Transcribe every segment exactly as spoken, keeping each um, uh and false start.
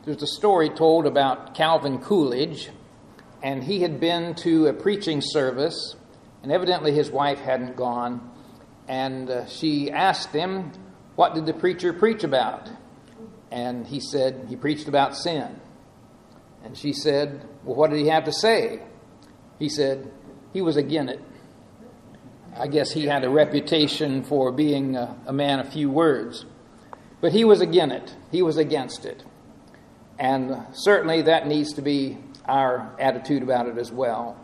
There's a story told about Calvin Coolidge, and he had been to a preaching service, and evidently his wife hadn't gone, and uh, she asked him, what did the preacher preach about? And he said, he preached about sin. And she said, well, what did he have to say? He said, he was against it. I guess he had a reputation for being a, a man of few words. But he was against it. He was against it. And certainly that needs to be our attitude about it as well.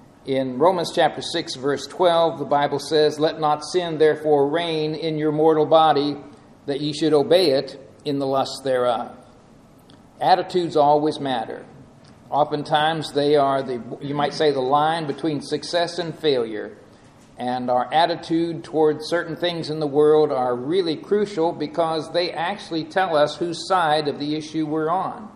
In Romans chapter six, verse twelve, the Bible says, let not sin therefore reign in your mortal body, that ye should obey it in the lust thereof. Attitudes always matter. Oftentimes they are the, you might say, the line between success and failure. And our attitude towards certain things in the world are really crucial because they actually tell us whose side of the issue we're on.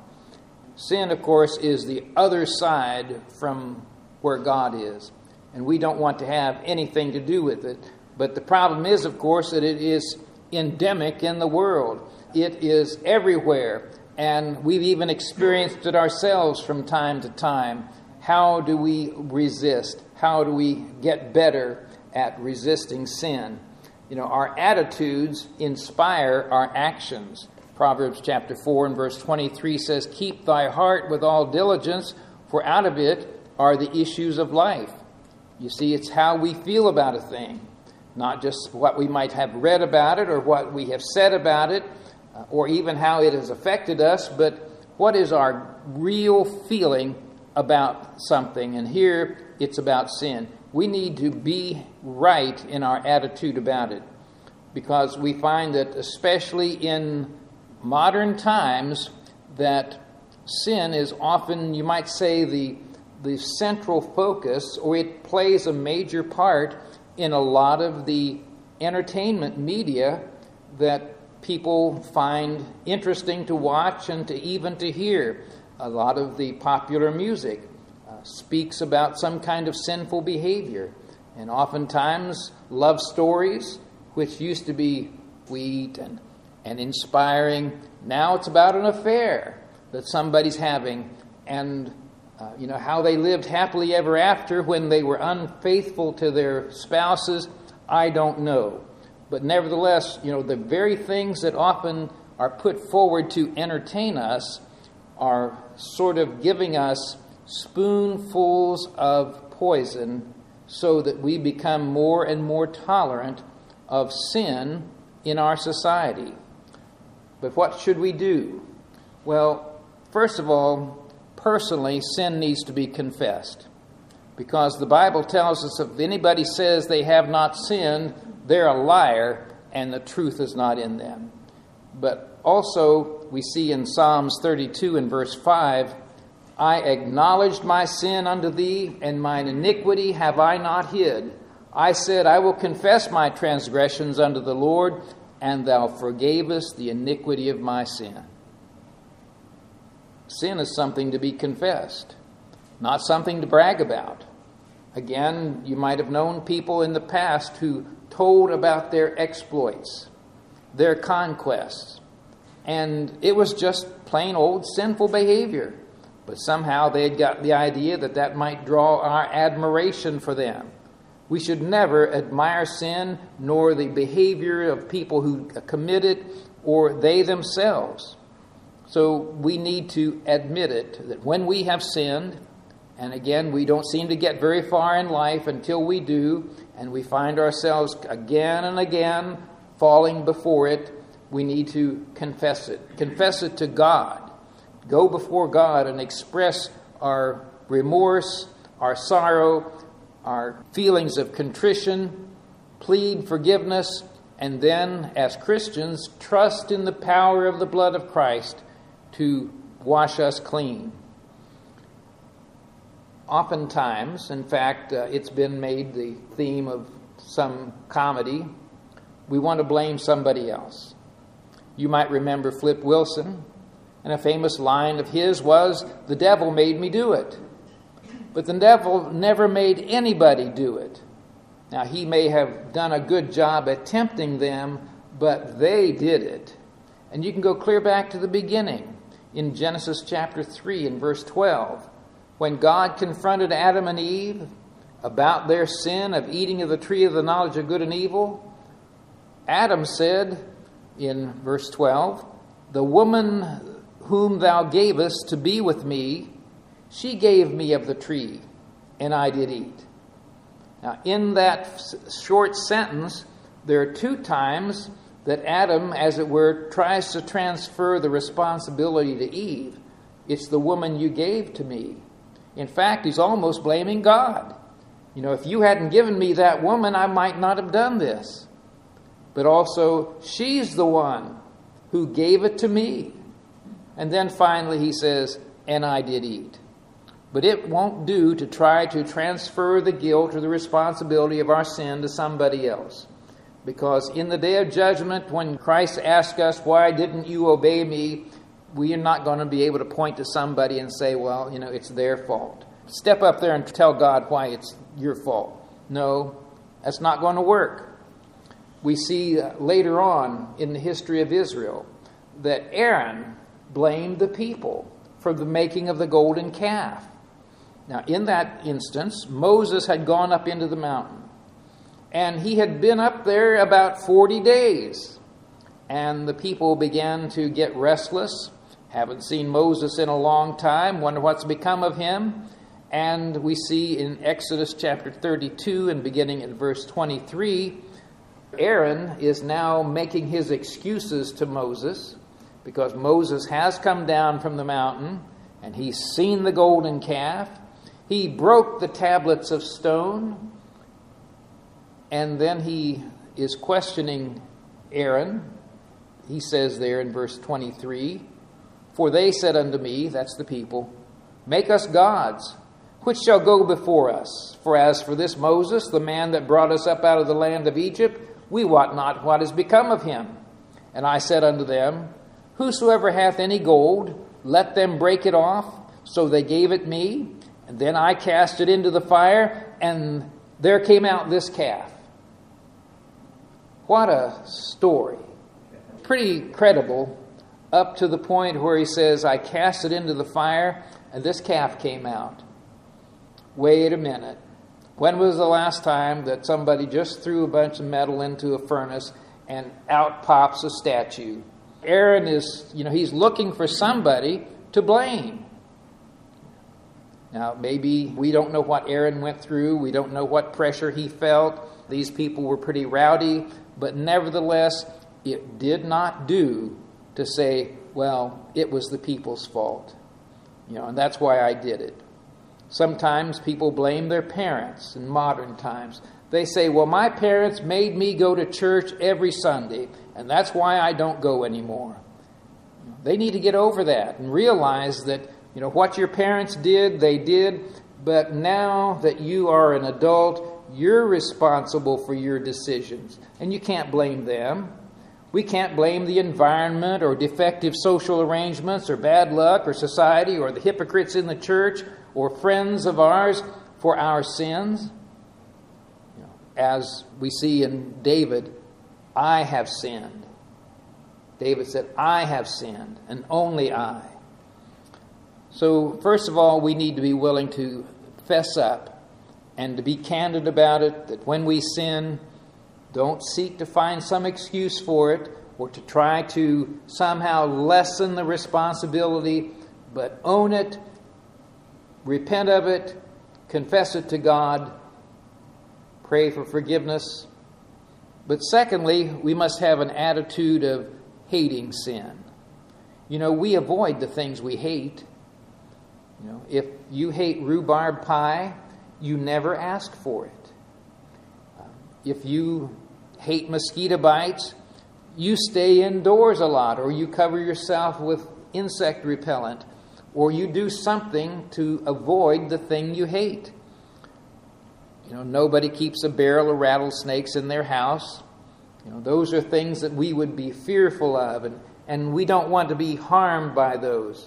Sin, of course, is the other side from where God is. And we don't want to have anything to do with it. But the problem is, of course, that it is endemic in the world. It is everywhere. And we've even experienced it ourselves from time to time. How do we resist? How do we get better at resisting sin? You know, our attitudes inspire our actions. Proverbs chapter four and verse twenty-three says, keep thy heart with all diligence, for out of it are the issues of life. You see, it's how we feel about a thing, not just what we might have read about it or what we have said about it, uh, or even how it has affected us, but what is our real feeling about something. And here it's about sin. We need to be right in our attitude about it, because we find that especially in modern times that sin is often, you might say, the the central focus, or it plays a major part in a lot of the entertainment media that people find interesting to watch and to even to hear. A lot of the popular music uh, speaks about some kind of sinful behavior. And oftentimes love stories, which used to be sweet and, and inspiring, now it's about an affair that somebody's having, and uh, you know, how they lived happily ever after when they were unfaithful to their spouses, I don't know. But nevertheless, you know, the very things that often are put forward to entertain us are sort of giving us spoonfuls of poison so that we become more and more tolerant of sin in our society. But what should we do? Well, first of all, personally, sin needs to be confessed. Because the Bible tells us if anybody says they have not sinned, they're a liar and the truth is not in them. But also, we see in Psalms thirty-two and verse five, I acknowledged my sin unto thee, and mine iniquity have I not hid. I said, I will confess my transgressions unto the Lord, and thou forgavest the iniquity of my sin. Sin is something to be confessed, not something to brag about. Again, you might have known people in the past who told about their exploits, their conquests, and it was just plain old sinful behavior. But somehow they had got the idea that that might draw our admiration for them. We should never admire sin, nor the behavior of people who commit it, or they themselves. So we need to admit it, that when we have sinned, and again, we don't seem to get very far in life until we do, and we find ourselves again and again falling before it, we need to confess it. Confess it to God. Go before God and express our remorse, our sorrow, our feelings of contrition, plead forgiveness, and then, as Christians, trust in the power of the blood of Christ to wash us clean. Oftentimes, in fact, uh, it's been made the theme of some comedy, we want to blame somebody else. You might remember Flip Wilson, and a famous line of his was, the devil made me do it. But the devil never made anybody do it. Now, he may have done a good job at tempting them, but they did it. And you can go clear back to the beginning. in Genesis chapter three and verse twelve. When God confronted Adam and Eve about their sin of eating of the tree of the knowledge of good and evil, Adam said in verse twelve, "The woman whom thou gavest to be with me, she gave me of the tree, and I did eat." Now, in that short sentence, there are two times that Adam, as it were, tries to transfer the responsibility to Eve. It's the woman you gave to me. In fact, he's almost blaming God. You know, if you hadn't given me that woman, I might not have done this. But also, she's the one who gave it to me. And then finally he says, "And I did eat." But it won't do to try to transfer the guilt or the responsibility of our sin to somebody else. Because in the day of judgment, when Christ asks us, "Why didn't you obey me?" we are not going to be able to point to somebody and say, "Well, you know, it's their fault." Step up there and tell God why it's your fault. No, that's not going to work. We see later on in the history of Israel that Aaron blamed the people for the making of the golden calf. Now, in that instance, Moses had gone up into the mountain, and he had been up there about forty days. And the people began to get restless. Haven't seen Moses in a long time. Wonder what's become of him. And we see in Exodus chapter thirty-two and beginning in verse twenty-three, Aaron is now making his excuses to Moses because Moses has come down from the mountain and he's seen the golden calf. He broke the tablets of stone, and then he is questioning Aaron. He says there in verse twenty-three, "For they said unto me," that's the people, "Make us gods, which shall go before us. For as for this Moses, the man that brought us up out of the land of Egypt, we wot not what is become of him. And I said unto them, Whosoever hath any gold, let them break it off. So they gave it me, and then I cast it into the fire, and there came out this calf." What a story. Pretty credible up to the point where he says, "I cast it into the fire, and this calf came out." Wait a minute. When was the last time that somebody just threw a bunch of metal into a furnace and out pops a statue? Aaron is, you know, he's looking for somebody to blame. Now, maybe we don't know what Aaron went through. We don't know what pressure he felt. These people were pretty rowdy. But nevertheless, it did not do to say, "Well, it was the people's fault. You know, and that's why I did it." Sometimes people blame their parents in modern times. They say, "Well, my parents made me go to church every Sunday, and that's why I don't go anymore." They need to get over that and realize that, you know, what your parents did, they did, but now that you are an adult, you're responsible for your decisions, and you can't blame them. We can't blame the environment or defective social arrangements or bad luck or society or the hypocrites in the church or friends of ours for our sins. You know, as we see in David, "I have sinned." David said, "I have sinned, and only I." So first of all, we need to be willing to fess up and to be candid about it, that when we sin, don't seek to find some excuse for it or to try to somehow lessen the responsibility, but own it, repent of it, confess it to God, pray for forgiveness. But secondly, we must have an attitude of hating sin. You know, we avoid the things we hate. You know, if you hate rhubarb pie, you never ask for it. If you hate mosquito bites, you stay indoors a lot, or you cover yourself with insect repellent, or you do something to avoid the thing you hate. You know, nobody keeps a barrel of rattlesnakes in their house. You know, those are things that we would be fearful of, and, and we don't want to be harmed by those.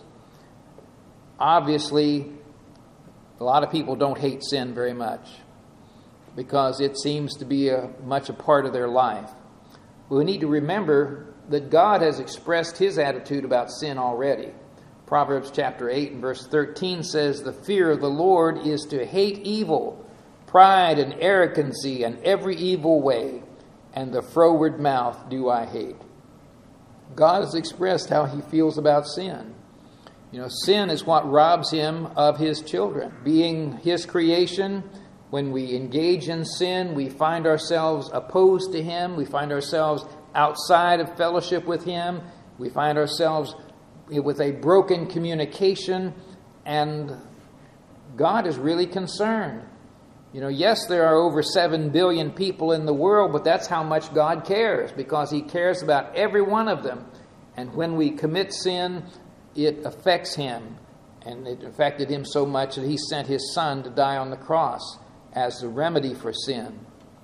Obviously, a lot of people don't hate sin very much because it seems to be a, much a part of their life. But we need to remember that God has expressed His attitude about sin already. Proverbs chapter eight and verse thirteen says, "The fear of the Lord is to hate evil, pride and arrogancy and every evil way, and the froward mouth do I hate." God has expressed how he feels about sin. You know, sin is what robs him of his children. Being his creation, when we engage in sin, we find ourselves opposed to him. We find ourselves outside of fellowship with him. We find ourselves with a broken communication, and God is really concerned. You know, yes, there are over seven billion people in the world, but that's how much God cares, because he cares about every one of them. And when we commit sin, it affects him. And it affected him so much that he sent his son to die on the cross as the remedy for sin.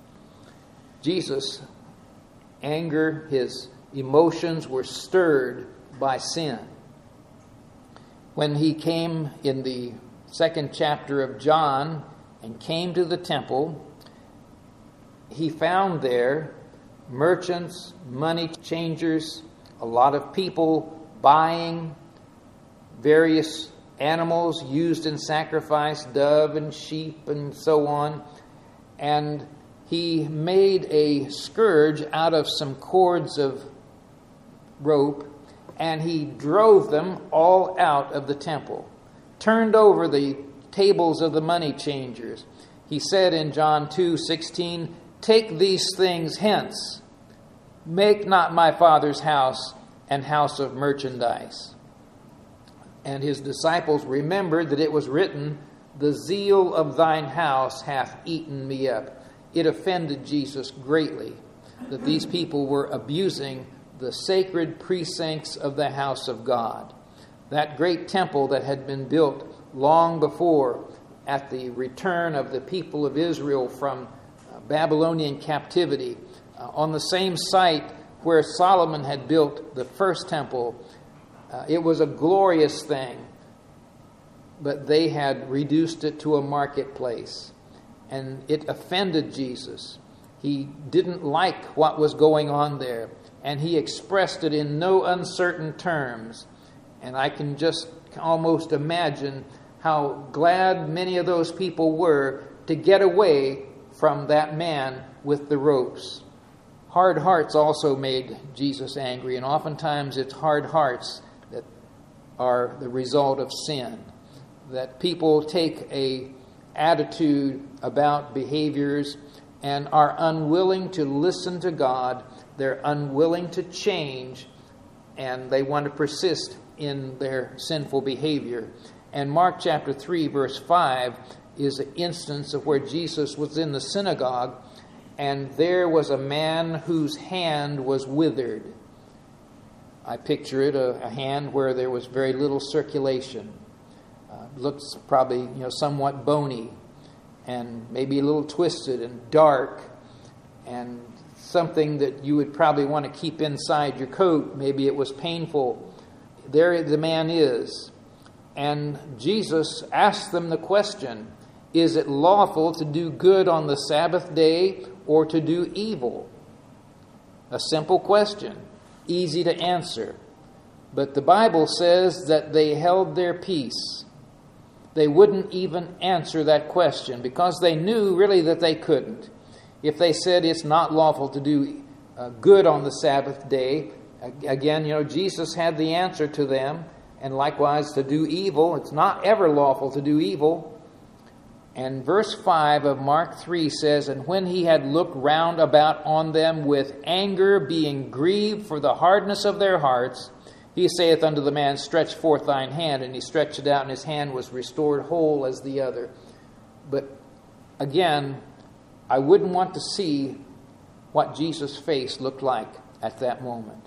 Jesus' anger, his emotions were stirred by sin. When he came in the second chapter of John and came to the temple, he found there merchants, money changers, a lot of people buying various animals used in sacrifice, dove and sheep and so on. And he made a scourge out of some cords of rope, and he drove them all out of the temple, turned over the tables of the money changers. He said in John two sixteen, "Take these things hence. Make not my Father's house an house of merchandise." And his disciples remembered that it was written, "The zeal of thine house hath eaten me up." It offended Jesus greatly that these people were abusing the sacred precincts of the house of God. That great temple that had been built long before at the return of the people of Israel from Babylonian captivity, uh, on the same site where Solomon had built the first temple. Uh, it was a glorious thing, but they had reduced it to a marketplace, and it offended Jesus. He didn't like what was going on there, and he expressed it in no uncertain terms. And I can just almost imagine how glad many of those people were to get away from that man with the ropes. Hard hearts also made Jesus angry, and oftentimes it's hard hearts that are the result of sin. That people take a attitude about behaviors and are unwilling to listen to God. They're unwilling to change, and they want to persist in their sinful behavior. And Mark chapter three, verse five is an instance of where Jesus was in the synagogue, and there was a man whose hand was withered. I picture it, a, a hand where there was very little circulation. Uh, looks probably, you know, somewhat bony, and maybe a little twisted and dark, and something that you would probably want to keep inside your coat. Maybe it was painful. There the man is. And Jesus asked them the question, is it lawful to do good on the Sabbath day or to do evil? A simple question, easy to answer. But the Bible says that they held their peace. They wouldn't even answer that question because they knew really that they couldn't. If they said it's not lawful to do uh, good on the Sabbath day, again, you know, Jesus had the answer to them. And likewise, to do evil, it's not ever lawful to do evil. And verse five of Mark three says, "And when he had looked round about on them with anger, being grieved for the hardness of their hearts, he saith unto the man, Stretch forth thine hand. And he stretched it out, and his hand was restored whole as the other." But again, I wouldn't want to see what Jesus' face looked like at that moment.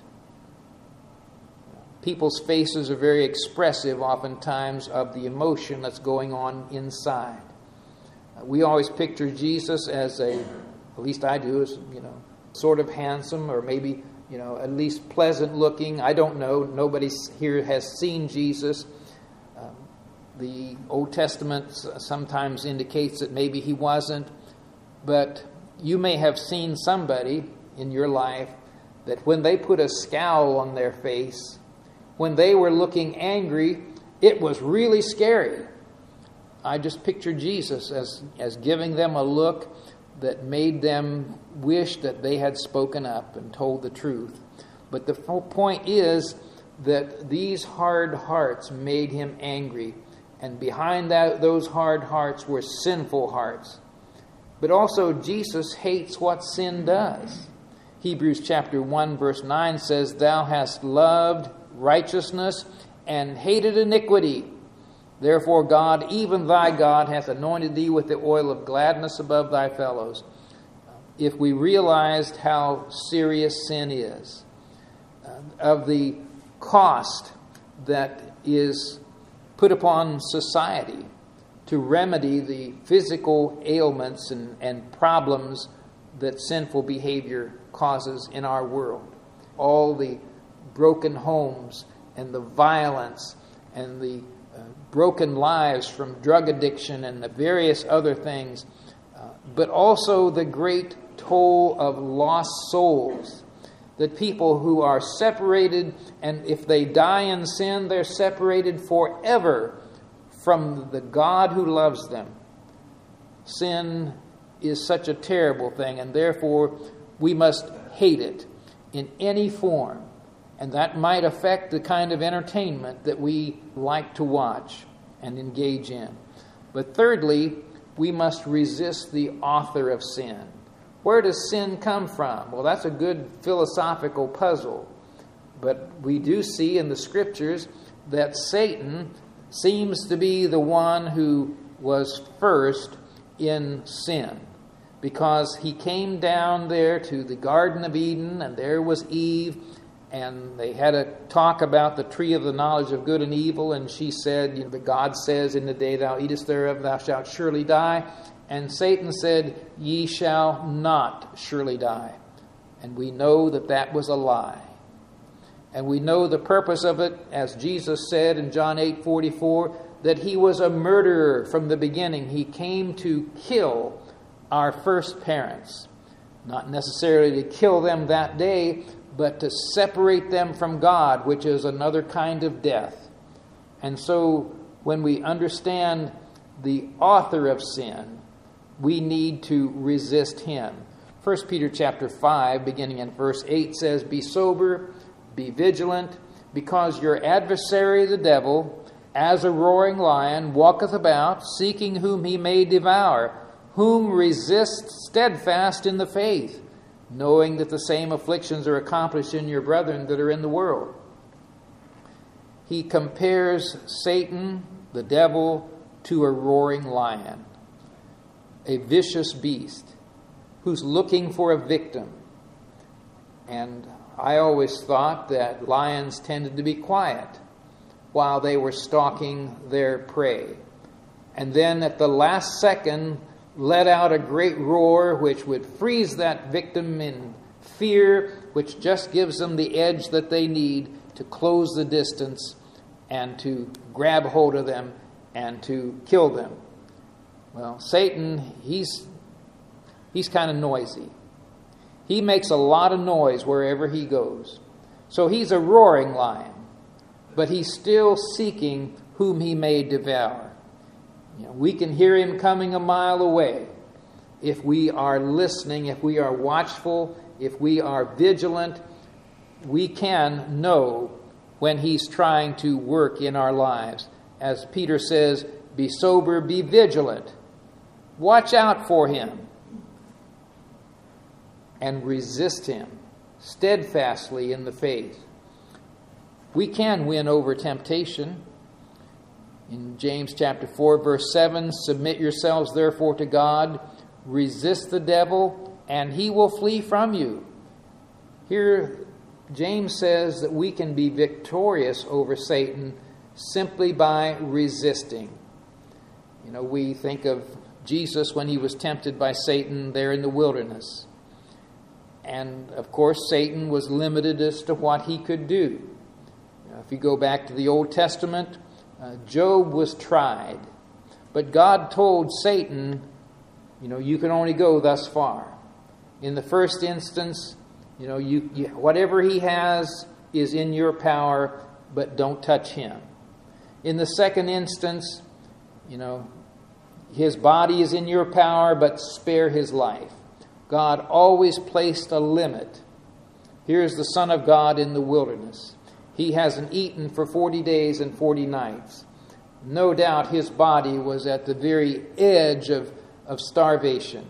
People's faces are very expressive oftentimes of the emotion that's going on inside. We always picture Jesus as a, at least I do, as, you know, sort of handsome, or maybe, you know, at least pleasant looking. I don't know. Nobody here has seen Jesus. Um, the Old Testament sometimes indicates that maybe he wasn't. But you may have seen somebody in your life that when they put a scowl on their face, when they were looking angry, it was really scary. I just picture Jesus as, as giving them a look that made them wish that they had spoken up and told the truth. But the point is that these hard hearts made him angry. And behind that, those hard hearts were sinful hearts. But also Jesus hates what sin does. Hebrews chapter one verse nine says, "Thou hast loved righteousness and hated iniquity. Therefore God, even thy God, hath anointed thee with the oil of gladness above thy fellows." If we realized how serious sin is, uh, of the cost that is put upon society to remedy the physical ailments and, and problems that sinful behavior causes in our world, all the broken homes and the violence and the uh, broken lives from drug addiction and the various other things, uh, but also the great toll of lost souls, that people who are separated, and if they die in sin, they're separated forever from the God who loves them. Sin is such a terrible thing, and therefore we must hate it in any form. And that might affect the kind of entertainment that we like to watch and engage in. But thirdly, we must resist the author of sin. Where does sin come from? Well, that's a good philosophical puzzle. But we do see in the Scriptures that Satan seems to be the one who was first in sin, because he came down there to the Garden of Eden, and there was Eve, and they had a talk about the tree of the knowledge of good and evil, and she said, you know, that God says, "In the day thou eatest thereof, thou shalt surely die." And Satan said, "Ye shall not surely die." And we know that that was a lie. And we know the purpose of it, as Jesus said in John eight forty-four, that he was a murderer from the beginning. He came to kill our first parents. Not necessarily to kill them that day, but to separate them from God, which is another kind of death. And so when we understand the author of sin, we need to resist him. First Peter chapter five, beginning in verse eight, says, "Be sober, be vigilant, because your adversary the devil, as a roaring lion, walketh about, seeking whom he may devour, whom resist steadfast in the faith, knowing that the same afflictions are accomplished in your brethren that are in the world." He compares Satan, the devil, to a roaring lion, a vicious beast who's looking for a victim. And I always thought that lions tended to be quiet while they were stalking their prey, and then at the last second let out a great roar which would freeze that victim in fear, which just gives them the edge that they need to close the distance and to grab hold of them and to kill them. Well, Satan, he's he's kind of noisy. He makes a lot of noise wherever he goes. So he's a roaring lion, but he's still seeking whom he may devour. You know, we can hear him coming a mile away if we are listening, if we are watchful, if we are vigilant. We can know when he's trying to work in our lives. As Peter says, "Be sober, be vigilant." Watch out for him and resist him steadfastly in the faith. We can win over temptation. In James chapter four, verse seven, "Submit yourselves therefore to God, resist the devil, and he will flee from you." Here, James says that we can be victorious over Satan simply by resisting. You know, we think of Jesus when he was tempted by Satan there in the wilderness. And, of course, Satan was limited as to what he could do. You know, if you go back to the Old Testament, uh, Job was tried. But God told Satan, you know, you can only go thus far. In the first instance, you know, you, you whatever he has is in your power, but don't touch him. In the second instance, you know, his body is in your power, but spare his life. God always placed a limit. Here's the Son of God in the wilderness. He hasn't eaten for forty days and forty nights. No doubt his body was at the very edge of, of starvation.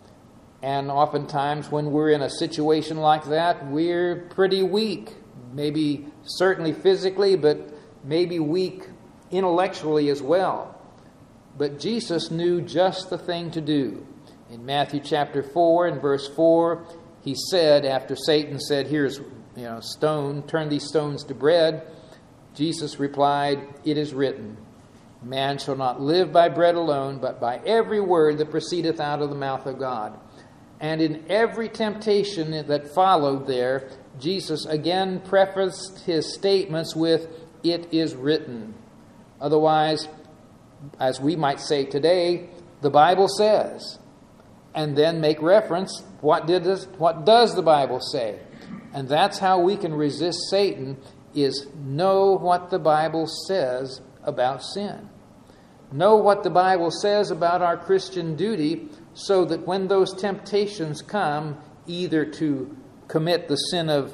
And oftentimes when we're in a situation like that, we're pretty weak. Maybe certainly physically, but maybe weak intellectually as well. But Jesus knew just the thing to do. In Matthew chapter four and verse four, he said, after Satan said, here's, you know, stone, turn these stones to bread, Jesus replied, it is written, man shall not live by bread alone, but by every word that proceedeth out of the mouth of God. And in every temptation that followed there, Jesus again prefaced his statements with, it is written. Otherwise, as we might say today, the Bible says. And then make reference, what did this, what does the Bible say? And that's how we can resist Satan, is know what the Bible says about sin. Know what the Bible says about our Christian duty, so that when those temptations come, either to commit the sin of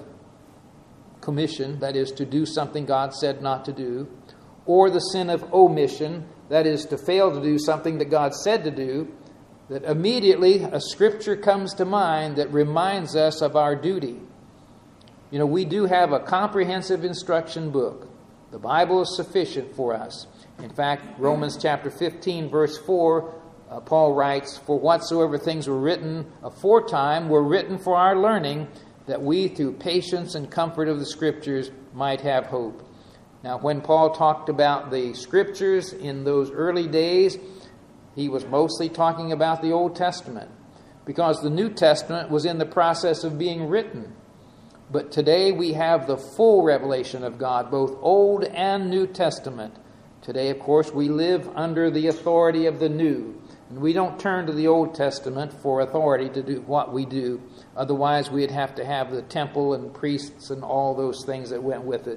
commission, that is to do something God said not to do, or the sin of omission, that is to fail to do something that God said to do, that immediately a scripture comes to mind that reminds us of our duty. You know, we do have a comprehensive instruction book. The Bible is sufficient for us. In fact, Romans chapter fifteen, verse four, Uh, Paul writes, for whatsoever things were written aforetime were written for our learning, that we through patience and comfort of the Scriptures might have hope. Now, when Paul talked about the Scriptures in those early days, he was mostly talking about the Old Testament, because the New Testament was in the process of being written. But today we have the full revelation of God, both Old and New Testament. Today, of course, we live under the authority of the New. And we don't turn to the Old Testament for authority to do what we do. Otherwise, we'd have to have the temple and priests and all those things that went with it.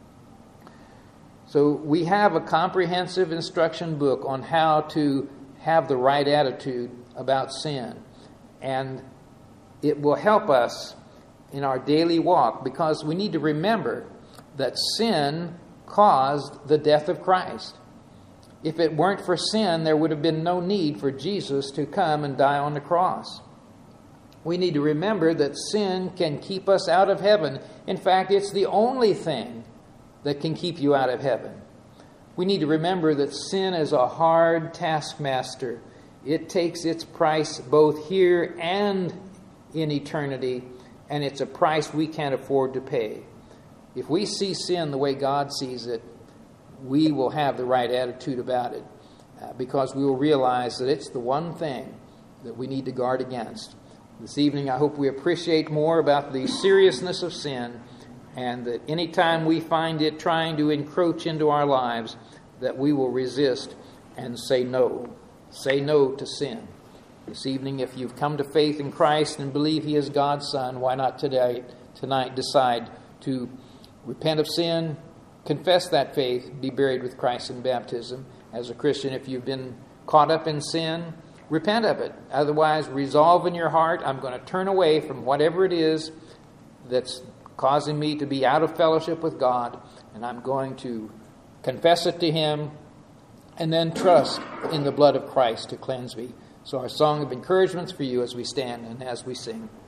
So we have a comprehensive instruction book on how to have the right attitude about sin. And it will help us in our daily walk, because we need to remember that sin caused the death of Christ. If it weren't for sin, there would have been no need for Jesus to come and die on the cross. We need to remember that sin can keep us out of heaven. In fact, it's the only thing that can keep you out of heaven. We need to remember that sin is a hard taskmaster. It takes its price both here and in eternity, and it's a price we can't afford to pay. If we see sin the way God sees it, we will have the right attitude about it, uh, because we will realize that it's the one thing that we need to guard against. This evening, I hope we appreciate more about the seriousness of sin, and that any time we find it trying to encroach into our lives, that we will resist and say no. Say no to sin. This evening, if you've come to faith in Christ and believe He is God's Son, why not today, tonight decide to repent of sin, confess that faith, be buried with Christ in baptism. As a Christian, if you've been caught up in sin, repent of it. Otherwise, resolve in your heart, I'm going to turn away from whatever it is that's causing me to be out of fellowship with God, and I'm going to confess it to Him, and then trust in the blood of Christ to cleanse me. So our song of encouragement is for you as we stand and as we sing.